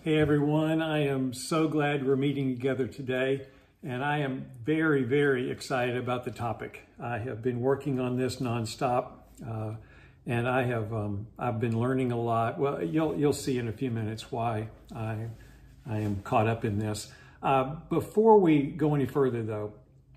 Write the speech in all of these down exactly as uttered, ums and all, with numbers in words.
Hey everyone, I am so glad we're meeting together today, and I am very, very excited about the topic. I have been working on this nonstop, uh, and I have um, I've been learning a lot. Well, you'll you'll see in a few minutes why I I am caught up in this. Uh, before we go any further, though,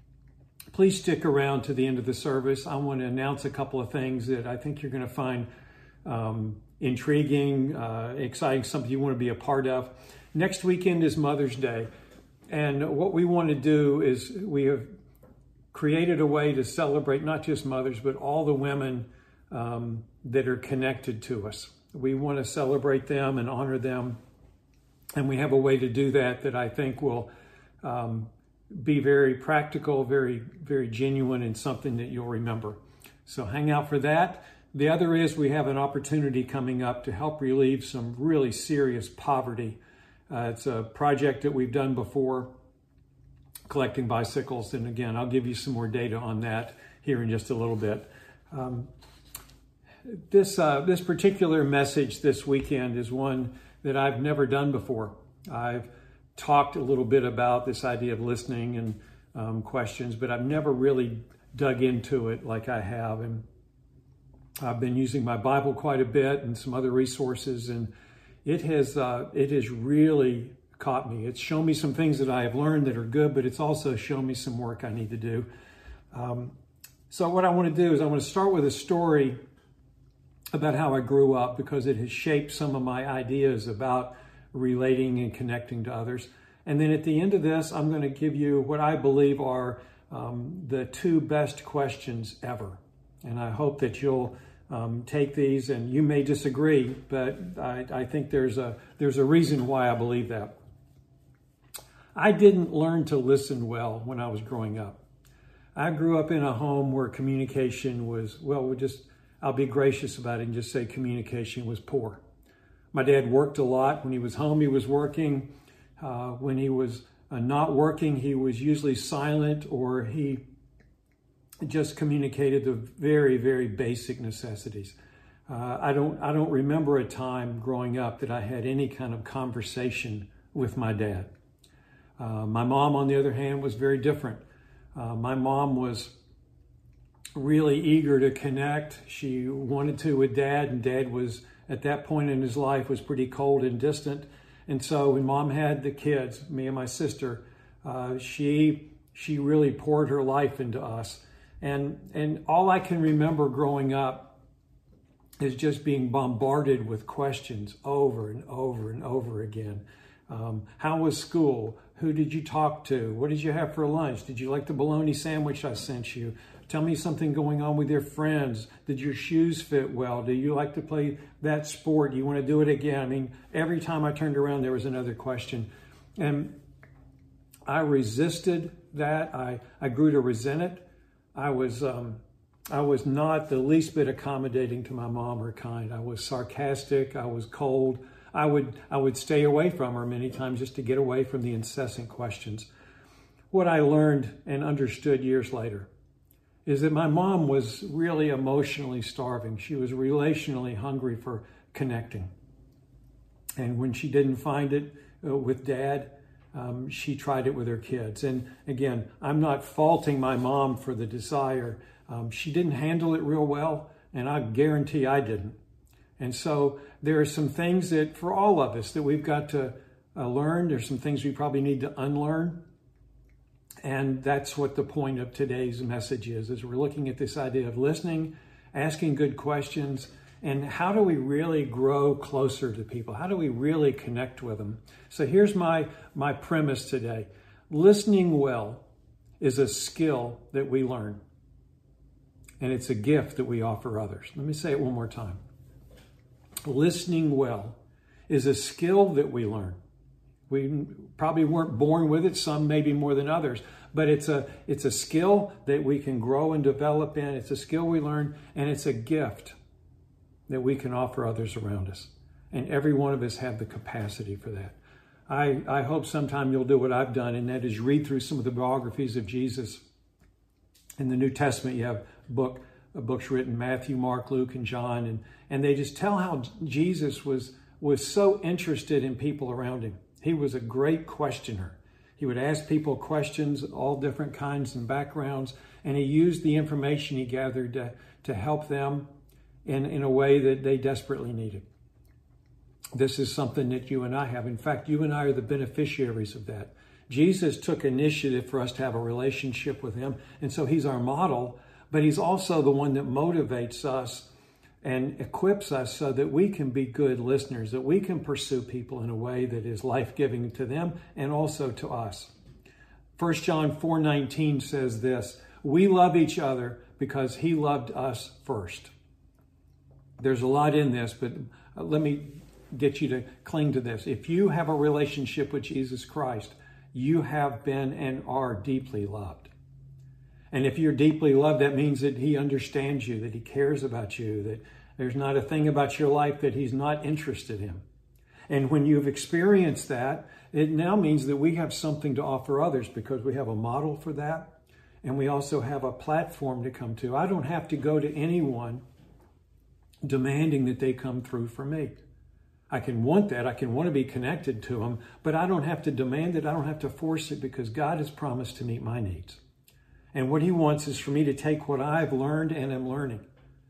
please stick around to the end of the service. I want to announce a couple of things that I think you're going to find um, intriguing, uh, exciting, something you want to be a part of. Next weekend is Mother's Day. And what we want to do is we have created a way to celebrate not just mothers, but all the women um, that are connected to us. We want to celebrate them and honor them. And we have a way to do that that I think will um, be very practical, very, very genuine, and something that you'll remember. So hang out for that. The other is we have an opportunity coming up to help relieve some really serious poverty. Uh, it's a project that we've done before, collecting bicycles. And again, I'll give you some more data on that here in just a little bit. Um, this, uh, this particular message this weekend is one that I've never done before. I've talked a little bit about this idea of listening and um, questions, but I've never really dug into it like I have. And I've been using my Bible quite a bit and some other resources, and it has uh, it has really caught me. It's shown me some things that I have learned that are good, but it's also shown me some work I need to do. Um, so what I want to do is I want to start with a story about how I grew up, because it has shaped some of my ideas about relating and connecting to others. And then at the end of this, I'm going to give you what I believe are um, the two best questions ever. And I hope that you'll Um, take these, and you may disagree, but I, I think there's a there's a reason why I believe that. I didn't learn to listen well when I was growing up. I grew up in a home where communication was, well, we just, I'll be gracious about it and just say communication was poor. My dad worked a lot. When he was home, he was working. Uh, when he was uh, not working, he was usually silent, or he just communicated the very, very basic necessities. Uh, I don't, I don't remember a time growing up that I had any kind of conversation with my dad. Uh, my mom, on the other hand, was very different. Uh, my mom was really eager to connect. She wanted to with dad, and dad was, at that point in his life, was pretty cold and distant. And so when mom had the kids, me and my sister, uh, she, she really poured her life into us. And, and all I can remember growing up is just being bombarded with questions over and over and over again. Um, how was school? Who did you talk to? What did you have for lunch? Did you like the bologna sandwich I sent you? Tell me something going on with your friends. Did your shoes fit well? Do you like to play that sport? Do you want to do it again? I mean, every time I turned around, there was another question. And I resisted that. I, I grew to resent it. I was um, I was not the least bit accommodating to my mom or kind. I was sarcastic. I was cold. I would I would stay away from her many times just to get away from the incessant questions. What I learned and understood years later is that my mom was really emotionally starving. She was relationally hungry for connecting. And when she didn't find it uh, with dad, Um, she tried it with her kids. And again, I'm not faulting my mom for the desire. Um, she didn't handle it real well, and I guarantee I didn't. And so there are some things that for all of us that we've got to uh, learn. There's some things we probably need to unlearn. And that's what the point of today's message is, is we're looking at this idea of listening, asking good questions, and how do we really grow closer to people? How do we really connect with them? So here's my, my premise today. Listening well is a skill that we learn, and it's a gift that we offer others. Let me say it one more time. Listening well is a skill that we learn. We probably weren't born with it, some maybe more than others, but it's a, it's a skill that we can grow and develop in. It's a skill we learn, and it's a gift that we can offer others around us. And every one of us have the capacity for that. I, I hope sometime you'll do what I've done, and that is read through some of the biographies of Jesus. In the New Testament, you have book, books written, Matthew, Mark, Luke, and John, and, and they just tell how Jesus was was so interested in people around him. He was a great questioner. He would ask people questions, all different kinds and backgrounds, and he used the information he gathered to, to help them in, in a way that they desperately needed. This is something that you and I have. In fact, you and I are the beneficiaries of that. Jesus took initiative for us to have a relationship with him, and so he's our model, but he's also the one that motivates us and equips us so that we can be good listeners, that we can pursue people in a way that is life-giving to them and also to us. First John four nineteen says this, "We love each other because he loved us first." There's a lot in this, but let me get you to cling to this. If you have a relationship with Jesus Christ, you have been and are deeply loved. And if you're deeply loved, that means that he understands you, that he cares about you, that there's not a thing about your life that he's not interested in. And when you've experienced that, it now means that we have something to offer others because we have a model for that. And we also have a platform to come to. I don't have to go to anyone demanding that they come through for me. I can want that. I can want to be connected to them, but I don't have to demand it. I don't have to force it because God has promised to meet my needs. And what he wants is for me to take what I've learned and am learning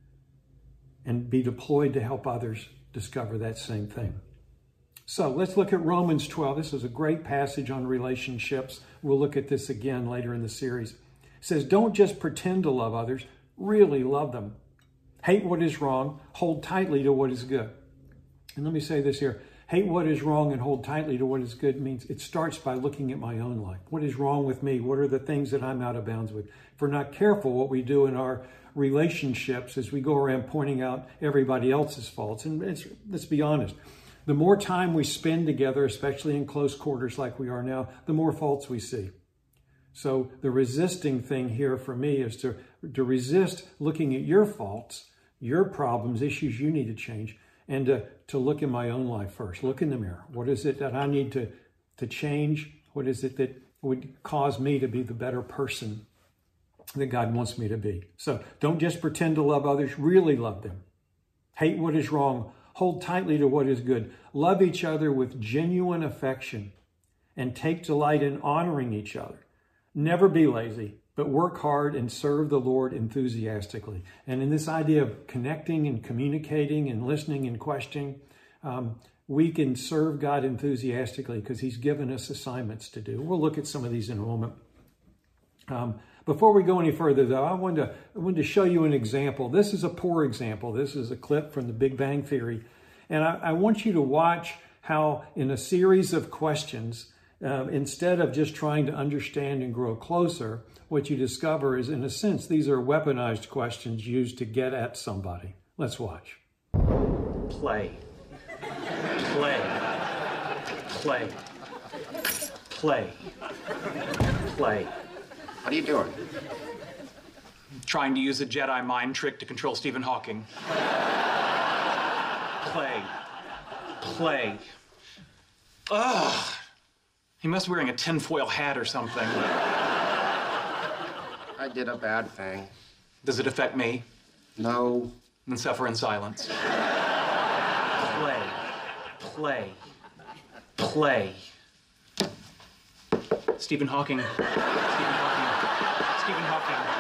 and be deployed to help others discover that same thing. So let's look at Romans twelve. This is a great passage on relationships. We'll look at this again later in the series. It says, don't just pretend to love others, really love them. Hate what is wrong, hold tightly to what is good. And let me say this here. Hate what is wrong and hold tightly to what is good means it starts by looking at my own life. What is wrong with me? What are the things that I'm out of bounds with? If we're not careful, what we do in our relationships is we go around pointing out everybody else's faults. And it's, let's be honest. The more time we spend together, especially in close quarters like we are now, the more faults we see. So the resisting thing here for me is to, to resist looking at your faults, your problems, issues you need to change, and to, to look in my own life first. Look in the mirror. What is it that I need to, to change? What is it that would cause me to be the better person that God wants me to be? So don't just pretend to love others. Really love them. Hate what is wrong. Hold tightly to what is good. Love each other with genuine affection and take delight in honoring each other. Never be lazy, but work hard and serve the Lord enthusiastically. And in this idea of connecting and communicating and listening and questioning, um, we can serve God enthusiastically because he's given us assignments to do. We'll look at some of these in a moment. Um, before we go any further, though, I wanted, to, I wanted to show you an example. This is a poor example. This is a clip from the Big Bang Theory. And I, I want you to watch how in a series of questions, uh, instead of just trying to understand and grow closer, what you discover is, in a sense, these are weaponized questions used to get at somebody. Let's watch. Play. Play. Play. Play. Play. What are you doing? Trying to use a Jedi mind trick to control Stephen Hawking. Play. Play. Ugh. He must be wearing a tinfoil hat or something. I did a bad thing. Does it affect me? No. Then suffer in silence. Play. Play. Play. Stephen Hawking. Stephen Hawking. Stephen Hawking.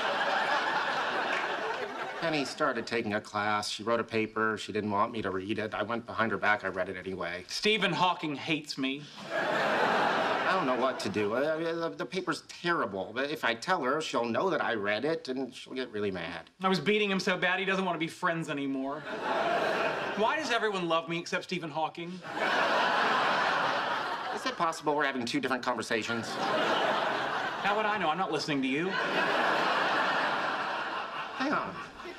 Penny started taking a class. She wrote a paper. She didn't want me to read it. I went behind her back. I read it anyway. Stephen Hawking hates me. I don't know what to do. Uh, the, the paper's terrible. But if I tell her, she'll know that I read it, and she'll get really mad. I was beating him so bad he doesn't want to be friends anymore. Why does everyone love me except Stephen Hawking? Is it possible we're having two different conversations? How would I know? I'm not listening to you. Hang on.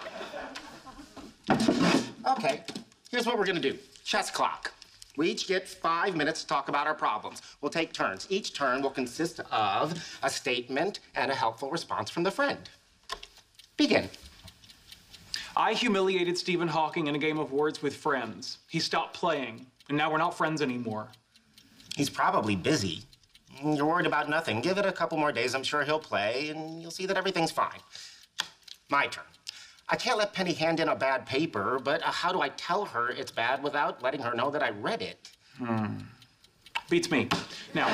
Okay, here's what we're gonna do. Chess clock. We each get five minutes to talk about our problems. We'll take turns. Each turn will consist of a statement and a helpful response from the friend. Begin. I humiliated Stephen Hawking in a game of words with friends. He stopped playing, and now we're not friends anymore. He's probably busy. You're worried about nothing. Give it a couple more days. I'm sure he'll play, and you'll see that everything's fine. My turn. I can't let Penny hand in a bad paper, but uh, how do I tell her it's bad without letting her know that I read it? Hmm. Beats me. Now,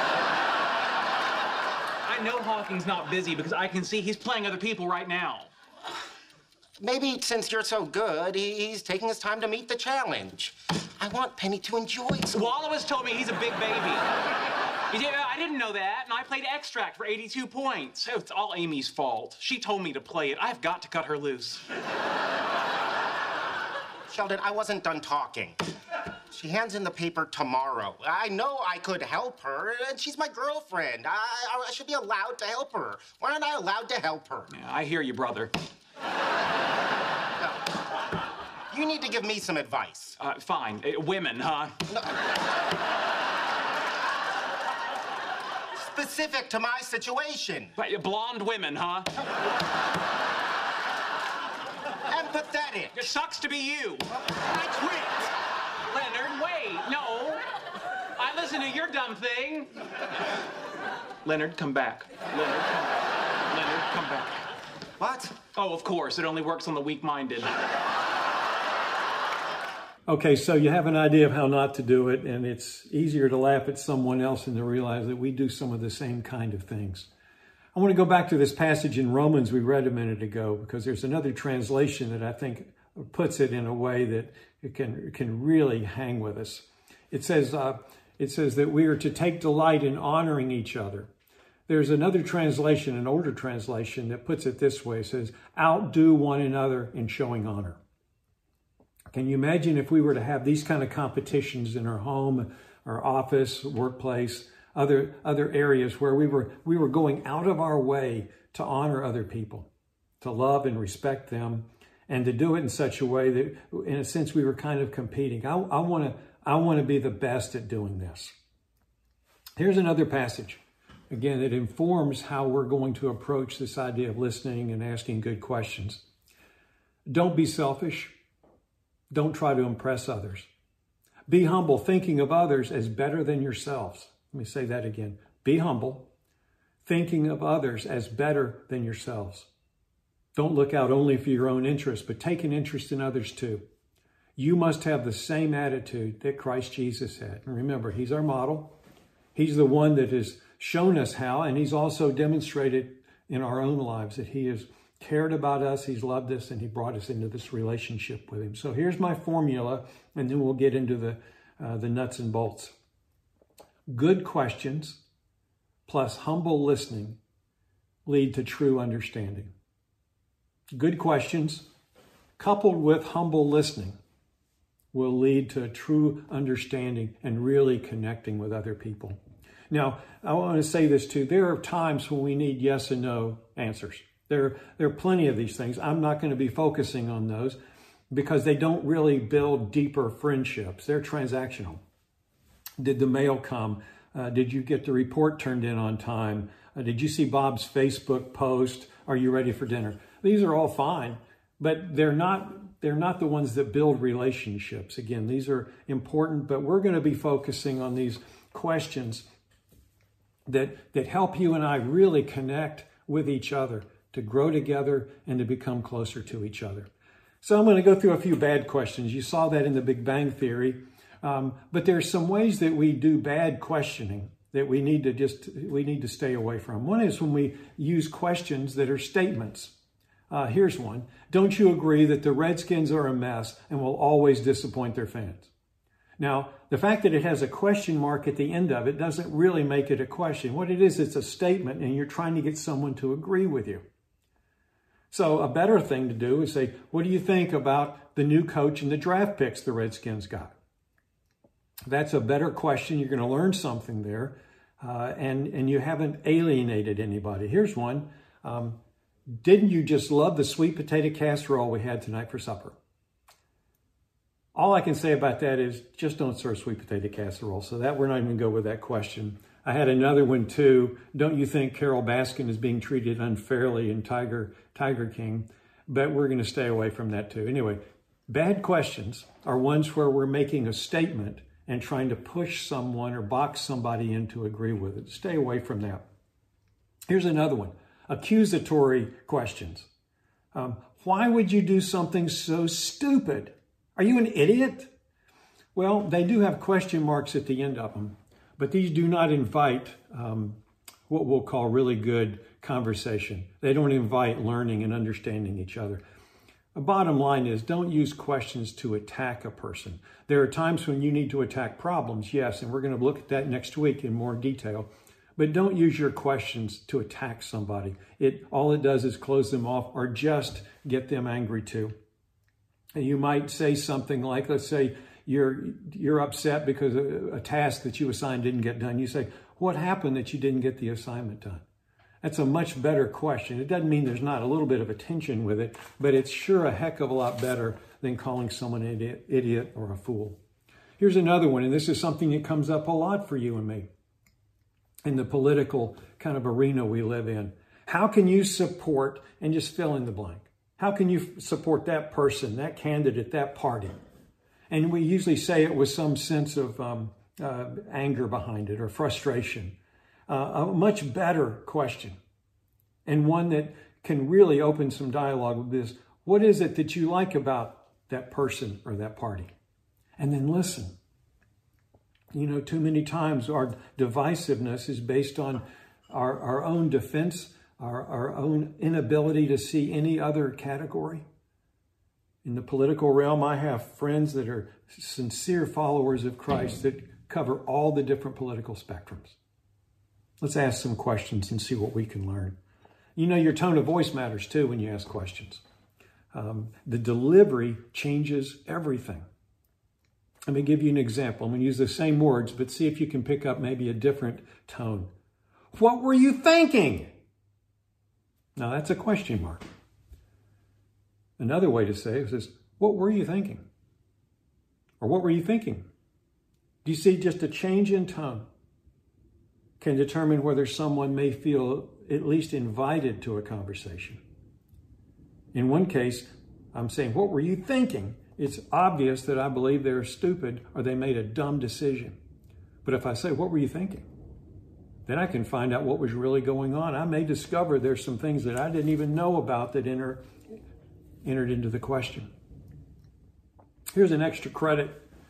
I know Hawking's not busy because I can see he's playing other people right now. Maybe since you're so good, he, he's taking his time to meet the challenge. I want Penny to enjoy it. Wallace told me he's a big baby. He did, I didn't know that, and I played Extract for eighty-two points. It's all Amy's fault. She told me to play it. I've got to cut her loose. Sheldon, I wasn't done talking. She hands in the paper tomorrow. I know I could help her, and she's my girlfriend. I, I should be allowed to help her. Why aren't I allowed to help her? Yeah, I hear you, brother. No. You need to give me some advice. Uh, fine. Uh, women, huh? No. Specific to my situation. But, blonde women, huh? Empathetic. It sucks to be you. I quit. Leonard, wait. No. I listen to your dumb thing. Leonard, come back. Leonard, come back. Leonard, come back. What? Oh, of course. It only works on the weak-minded. Okay, so you have an idea of how not to do it, and it's easier to laugh at someone else than to realize that we do some of the same kind of things. I want to go back to this passage in Romans we read a minute ago, because there's another translation that I think puts it in a way that it can, it can really hang with us. It says, uh, it says that we are to take delight in honoring each other. There's another translation, an older translation, that puts it this way. It says, outdo one another in showing honor. Can you imagine if we were to have these kind of competitions in our home, our office, workplace, other other areas where we were we were going out of our way to honor other people, to love and respect them, and to do it in such a way that, in a sense, we were kind of competing. I, I want to I want to be the best at doing this. Here's another passage, again, that informs how we're going to approach this idea of listening and asking good questions. Don't be selfish. Don't try to impress others. Be humble, thinking of others as better than yourselves. Let me say that again. Be humble, thinking of others as better than yourselves. Don't look out only for your own interest, but take an interest in others too. You must have the same attitude that Christ Jesus had. And remember, he's our model. He's the one that has shown us how, and he's also demonstrated in our own lives that he has cared about us, he's loved us, and he brought us into this relationship with him. So here's my formula, and then we'll get into the, uh, the nuts and bolts. Good questions plus humble listening lead to true understanding. Good questions coupled with humble listening will lead to true understanding and really connecting with other people. Now, I want to say this too. There are times when we need yes and no answers. There, there are plenty of these things. I'm not going to be focusing on those because they don't really build deeper friendships. They're transactional. Did the mail come? Uh, did you get the report turned in on time? Uh, did you see Bob's Facebook post? Are you ready for dinner? These are all fine, but they're not, they're not the ones that build relationships. Again, these are important, but we're going to be focusing on these questions that, that help you and I really connect with each other, to grow together and to become closer to each other. So I'm going to go through a few bad questions. You saw that in the Big Bang Theory. Um, but there's some ways that we do bad questioning that we need to just, we need to stay away from. One is when we use questions that are statements. Uh, here's one. Don't you agree that the Redskins are a mess and will always disappoint their fans? Now, the fact that it has a question mark at the end of it doesn't really make it a question. What it is, it's a statement, and you're trying to get someone to agree with you. So a better thing to do is say, what do you think about the new coach and the draft picks the Redskins got? That's a better question. You're going to learn something there, uh, and, and you haven't alienated anybody. Here's one. Um, didn't you just love the sweet potato casserole we had tonight for supper? All I can say about that is just don't serve sweet potato casserole. So that we're not even going to go with that question. I had another one too. Don't you think Carol Baskin is being treated unfairly in Tiger, Tiger King? But we're going to stay away from that too. Anyway, bad questions are ones where we're making a statement and trying to push someone or box somebody in to agree with it. Stay away from that. Here's another one. Accusatory questions. Um, Why would you do something so stupid? Are you an idiot? Well, they do have question marks at the end of them, but these do not invite um, what we'll call really good conversation. They don't invite learning and understanding each other. The bottom line is, don't use questions to attack a person. There are times when you need to attack problems, yes, and we're going to look at that next week in more detail. But don't use your questions to attack somebody. It all it does is close them off or just get them angry too. And you might say something like, let's say you're you're upset because a, a task that you assigned didn't get done. You say, what happened that you didn't get the assignment done? That's a much better question. It doesn't mean there's not a little bit of a tension with it, but it's sure a heck of a lot better than calling someone an idiot, idiot or a fool. Here's another one, and this is something that comes up a lot for you and me in the political kind of arena we live in. How can you support, and just fill in the blank, how can you support that person, that candidate, that party? And we usually say it with some sense of um, uh, anger behind it or frustration. Uh, a much better question, and one that can really open some dialogue with this. What is it that you like about that person or that party? And then listen. You know, too many times our divisiveness is based on our, our own defense, our, our own inability to see any other category. In the political realm, I have friends that are sincere followers of Christ that cover all the different political spectrums. Let's ask some questions and see what we can learn. You know, your tone of voice matters too when you ask questions. Um, the delivery changes everything. Let me give you an example. I'm going to use the same words, but see if you can pick up maybe a different tone. What were you thinking? Now, that's a question mark. Another way to say it is, what were you thinking? Or what were you thinking? Do you see just a change in tone can determine whether someone may feel at least invited to a conversation? In one case, I'm saying, what were you thinking? It's obvious that I believe they're stupid or they made a dumb decision. But if I say, what were you thinking? Then I can find out what was really going on. I may discover there's some things that I didn't even know about that enter, entered into the question. Here's an extra credit.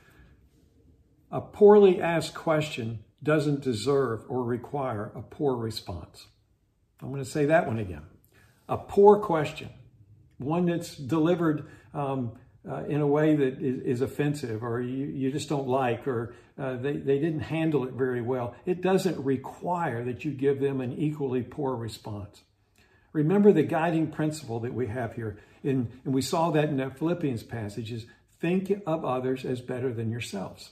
A poorly asked question doesn't deserve or require a poor response. I'm going to say that one again. A poor question, one that's delivered um, uh, in a way that is, is offensive or you, you just don't like, or uh, they, they didn't handle it very well, it doesn't require that you give them an equally poor response. Remember the guiding principle that we have here, in, and we saw that in that Philippians passage, is think of others as better than yourselves.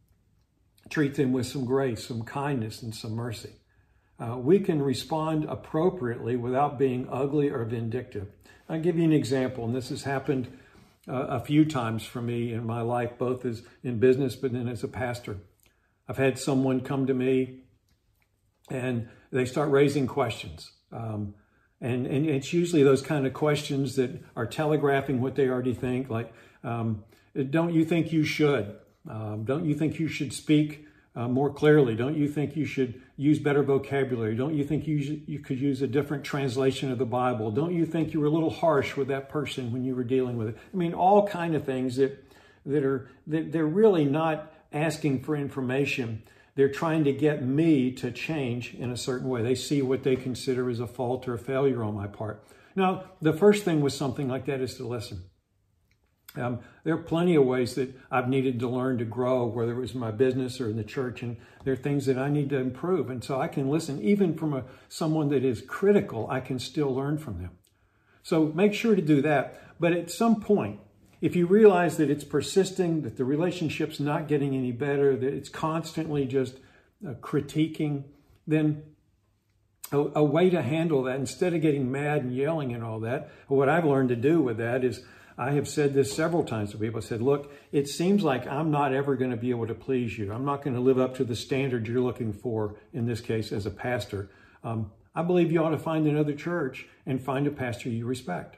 Treat them with some grace, some kindness, and some mercy. Uh, we can respond appropriately without being ugly or vindictive. I'll give you an example, and this has happened uh, a few times for me in my life, both as in business, but then as a pastor. I've had someone come to me, and they start raising questions. Um, and, and it's usually those kind of questions that are telegraphing what they already think, like, um, don't you think you should? Um, don't you think you should speak uh, more clearly? Don't you think you should use better vocabulary? Don't you think you, you could use a different translation of the Bible? Don't you think you were a little harsh with that person when you were dealing with it? I mean, all kind of things that, that are, that they're really not asking for information. They're trying to get me to change in a certain way. They see what they consider as a fault or a failure on my part. Now, the first thing with something like that is to listen. Um, there are plenty of ways that I've needed to learn to grow, whether it was in my business or in the church, and there are things that I need to improve. And so I can listen, even from a, someone that is critical, I can still learn from them. So make sure to do that. But at some point, if you realize that it's persisting, that the relationship's not getting any better, that it's constantly just uh, critiquing, then a, a way to handle that, instead of getting mad and yelling and all that, what I've learned to do with that is, I have said this several times to people. I said, look, it seems like I'm not ever going to be able to please you. I'm not going to live up to the standard you're looking for, in this case, as a pastor. Um, I believe you ought to find another church and find a pastor you respect.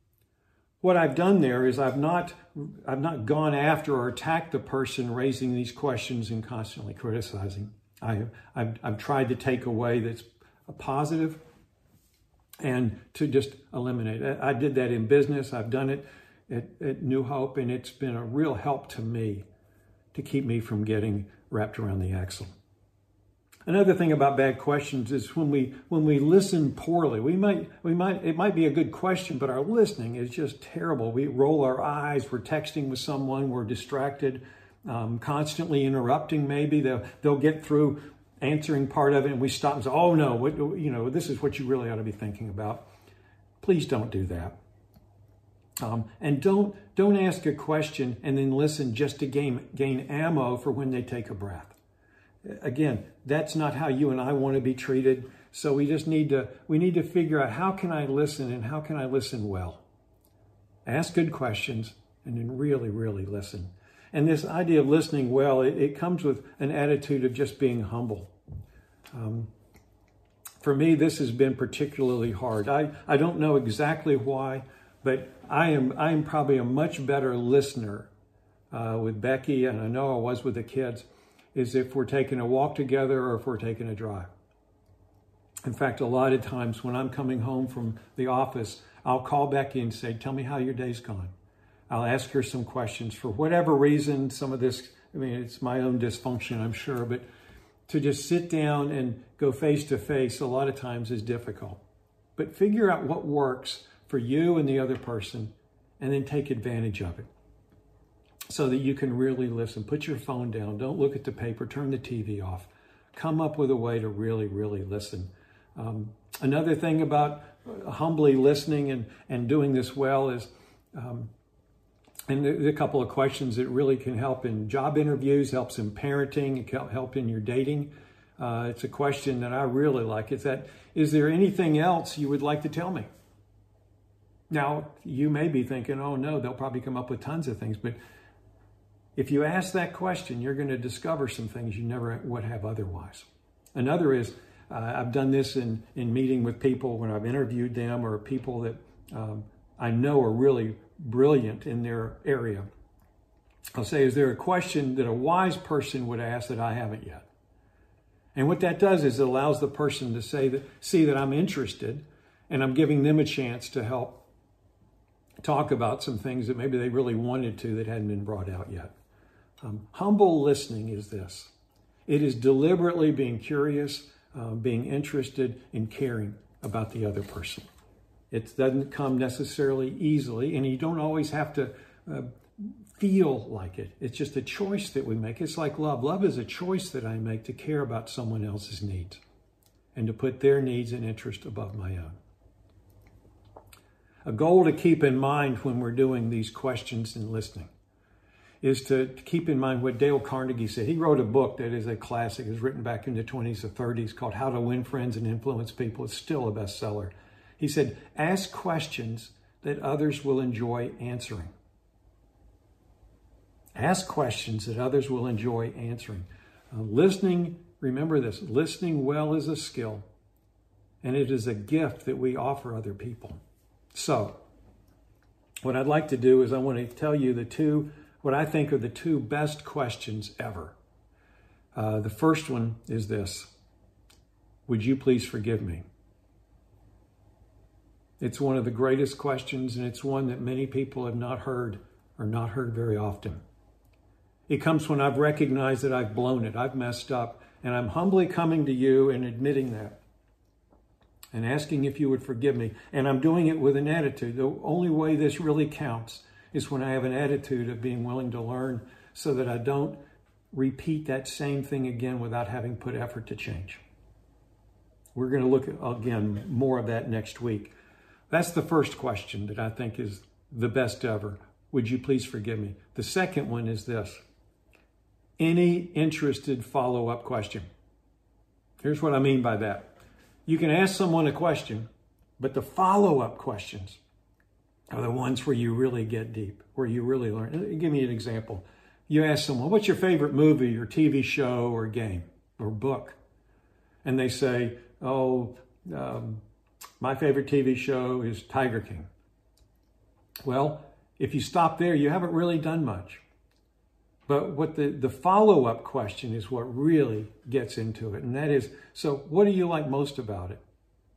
What I've done there is I've not, I've not gone after or attacked the person raising these questions and constantly criticizing. I, I've, I've tried to take a way that's a positive and to just eliminate it. I did that in business. I've done it at, at New Hope, and it's been a real help to me to keep me from getting wrapped around the axle. Another thing about bad questions is when we when we listen poorly, we might we might it might be a good question, but our listening is just terrible. We roll our eyes. We're texting with someone. We're distracted, um, constantly interrupting. Maybe they'll they'll get through answering part of it, and we stop and say, "Oh no, what, you know, this is what you really ought to be thinking about." Please don't do that. Um, and don't don't ask a question and then listen just to gain gain ammo for when they take a breath. Again, that's not how you and I want to be treated. So we just need to we need to figure out, how can I listen, and how can I listen well? Ask good questions and then really, really listen. And this idea of listening well, it, it comes with an attitude of just being humble. Um, for me, this has been particularly hard. I, I don't know exactly why, but I am I am probably a much better listener uh, with Becky, and I know I was with the kids, is if we're taking a walk together or if we're taking a drive. In fact, a lot of times when I'm coming home from the office, I'll call Becky and say, "Tell me how your day's gone." I'll ask her some questions. For whatever reason, some of this, I mean, it's my own dysfunction, I'm sure, but to just sit down and go face to face a lot of times is difficult. But figure out what works for you and the other person, and then take advantage of it, so that you can really listen. Put your phone down. Don't look at the paper. Turn the T V off. Come up with a way to really, really listen. Um, another thing about humbly listening and, and doing this well is, um, and there's a couple of questions that really can help in job interviews, helps in parenting, it can help in your dating. Uh, it's a question that I really like. It's that, is there anything else you would like to tell me? Now, you may be thinking, oh no, they'll probably come up with tons of things, but if you ask that question, you're going to discover some things you never would have otherwise. Another is, uh, I've done this in, in meeting with people when I've interviewed them, or people that um, I know are really brilliant in their area. I'll say, is there a question that a wise person would ask that I haven't yet? And what that does is it allows the person to say that, see that I'm interested, and I'm giving them a chance to help talk about some things that maybe they really wanted to that hadn't been brought out yet. Um, humble listening is this. It is deliberately being curious, uh, being interested, and caring about the other person. It doesn't come necessarily easily, and you don't always have to uh, feel like it. It's just a choice that we make. It's like love. Love is a choice that I make to care about someone else's needs and to put their needs and interest above my own. A goal to keep in mind when we're doing these questions and listening is to keep in mind what Dale Carnegie said. He wrote a book that is a classic. It was written back in the twenties or thirties called How to Win Friends and Influence People. It's still a bestseller. He said, ask questions that others will enjoy answering. Ask questions that others will enjoy answering. Uh, listening, remember this, listening well is a skill, and it is a gift that we offer other people. So, what I'd like to do is I want to tell you the two, what I think are the two best questions ever. Uh, the first one is this: would you please forgive me? It's one of the greatest questions, and it's one that many people have not heard or not heard very often. It comes when I've recognized that I've blown it, I've messed up, and I'm humbly coming to you and admitting that and asking if you would forgive me. And I'm doing it with an attitude. The only way this really counts is when I have an attitude of being willing to learn, so that I don't repeat that same thing again without having put effort to change. We're going to look at, again, more of that next week. That's the first question that I think is the best ever. Would you please forgive me? The second one is this: any interested follow-up question. Here's what I mean by that. You can ask someone a question, but the follow-up questions are the ones where you really get deep, where you really learn. Give me an example. You ask someone, what's your favorite movie or T V show or game or book? And they say, oh, um, my favorite T V show is Tiger King. Well, if you stop there, you haven't really done much. But what the, the follow-up question is what really gets into it. And that is, so what do you like most about it?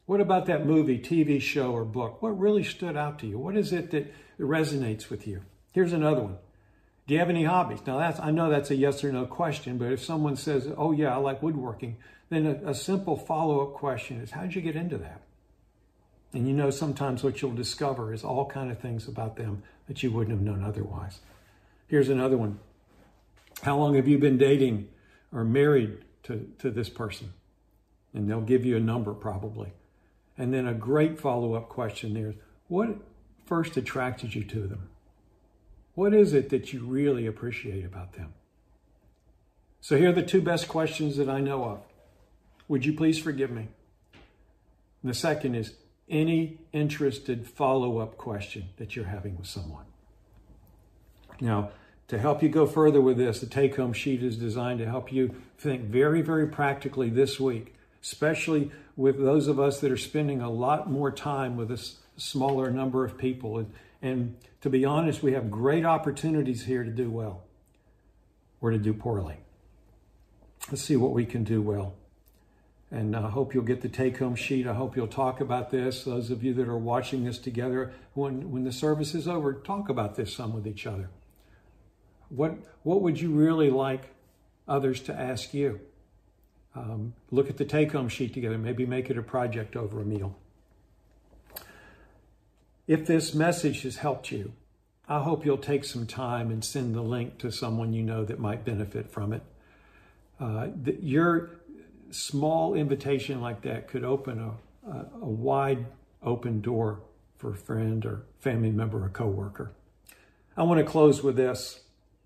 What about that movie, T V show, or book? What really stood out to you? What is it that resonates with you? Here's another one. Do you have any hobbies? Now, that's, I know that's a yes or no question, but if someone says, oh yeah, I like woodworking, then a, a simple follow-up question is, how'd you get into that? And you know, sometimes what you'll discover is all kinds of things about them that you wouldn't have known otherwise. Here's another one. How long have you been dating or married to, to this person? And they'll give you a number probably. And then a great follow-up question there is, what first attracted you to them? What is it that you really appreciate about them? So here are the two best questions that I know of. Would you please forgive me? And the second is, any interested follow-up question that you're having with someone. Now, to help you go further with this, the take-home sheet is designed to help you think very, very practically this week, especially with those of us that are spending a lot more time with a smaller number of people. And, and to be honest, we have great opportunities here to do well or to do poorly. Let's see what we can do well. And I hope you'll get the take-home sheet. I hope you'll talk about this. Those of you that are watching this together, when, when the service is over, talk about this some with each other. What, what would you really like others to ask you? Um, look at the take-home sheet together. Maybe make it a project over a meal. If this message has helped you, I hope you'll take some time and send the link to someone you know that might benefit from it. Uh, the, your small invitation like that could open a, a, a wide open door for a friend or family member or coworker. I want to close with this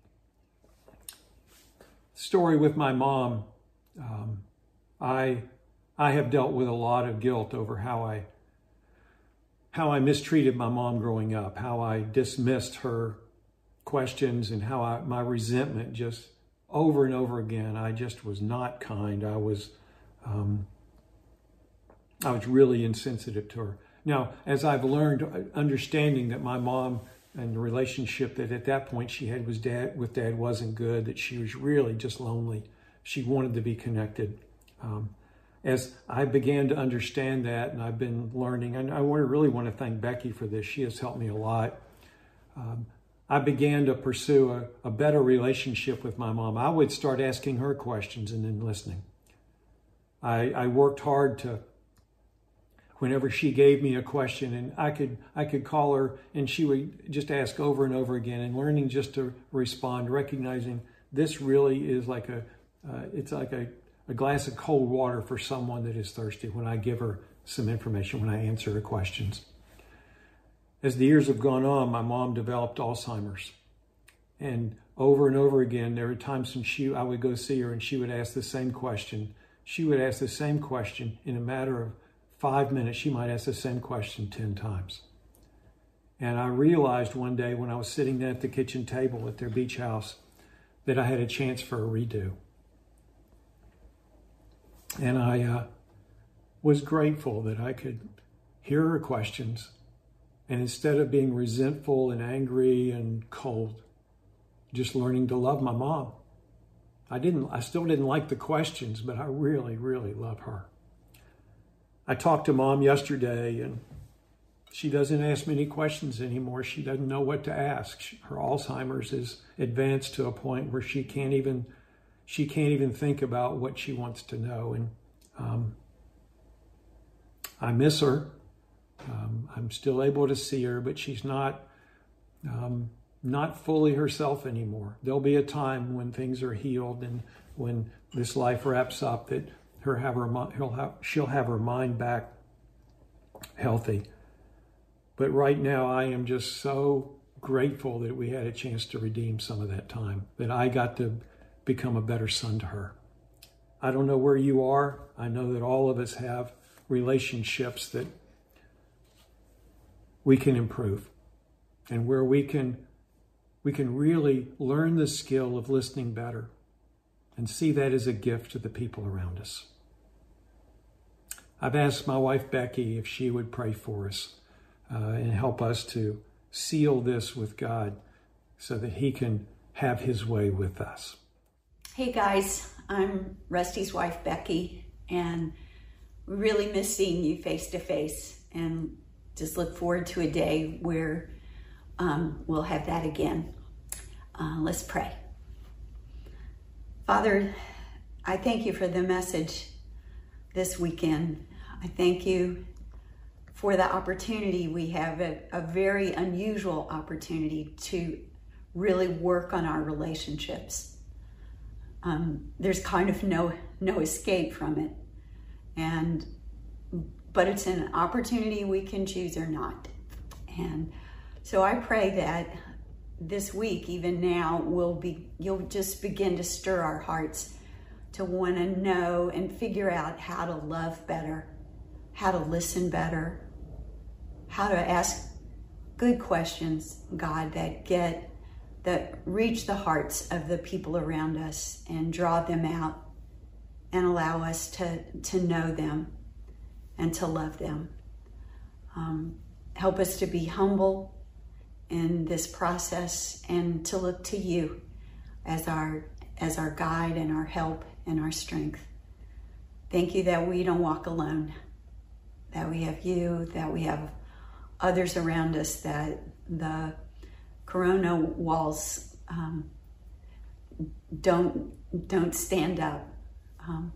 story with my mom. Um, I I have dealt with a lot of guilt over how I how I mistreated my mom growing up, how I dismissed her questions, and how I, my resentment just over and over again. I just was not kind. I was um, I was really insensitive to her. Now, as I've learned, understanding that my mom and the relationship that at that point she had was dad with dad wasn't good, that she was really just lonely. She wanted to be connected. Um, as I began to understand that, and I've been learning, and I really want to thank Becky for this. She has helped me a lot. Um, I began to pursue a, a better relationship with my mom. I would start asking her questions and then listening. I, I worked hard to, whenever she gave me a question, and I could I could call her and she would just ask over and over again, and learning just to respond, recognizing this really is like a, uh, it's like a, a glass of cold water for someone that is thirsty when I give her some information, when I answer her questions. As the years have gone on, my mom developed Alzheimer's. And over and over again, there were times when she, I would go see her and she would ask the same question. She would ask the same question in a matter of five minutes. She might ask the same question ten times. And I realized one day when I was sitting there at the kitchen table at their beach house that I had a chance for a redo. And I uh, was grateful that I could hear her questions, and instead of being resentful and angry and cold, just learning to love my mom. I didn't, I still didn't like the questions, but I really, really love her. I talked to Mom yesterday, and she doesn't ask many questions anymore. She doesn't know what to ask. Her Alzheimer's is advanced to a point where she can't even, she can't even think about what she wants to know. And um, I miss her. Um, I'm still able to see her, but she's not, um, not fully herself anymore. There'll be a time when things are healed and when this life wraps up that her have her he'll have, she'll have her mind back healthy. But right now, I am just so grateful that we had a chance to redeem some of that time, that I got to become a better son to her. I don't know where you are. I know that all of us have relationships that we can improve, and where we can we can really learn the skill of listening better and see that as a gift to the people around us. I've asked my wife Becky if she would pray for us uh, and help us to seal this with God so that he can have his way with us. Hey guys, I'm Rusty's wife Becky, and we really miss seeing you face to face, and just look forward to a day where um, we'll have that again. Uh, let's pray. Father, I thank you for the message this weekend. I thank you for the opportunity we have, a, a very unusual opportunity to really work on our relationships. Um, there's kind of no no escape from it, and but it's an opportunity we can choose or not. And so I pray that this week, even now, will be you'll just begin to stir our hearts to want to know and figure out how to love better, how to listen better, how to ask good questions, God, that get that reach the hearts of the people around us and draw them out and allow us to, to know them and to love them. Um, help us to be humble in this process and to look to you as our, as our guide and our help and our strength. Thank you that we don't walk alone, that we have you, that we have others around us, that the Corona walls um, don't don't stand up. Um,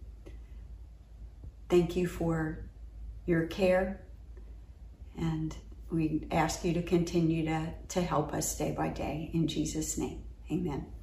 thank you for your care, and we ask you to continue to, to help us day by day. In Jesus' name, amen.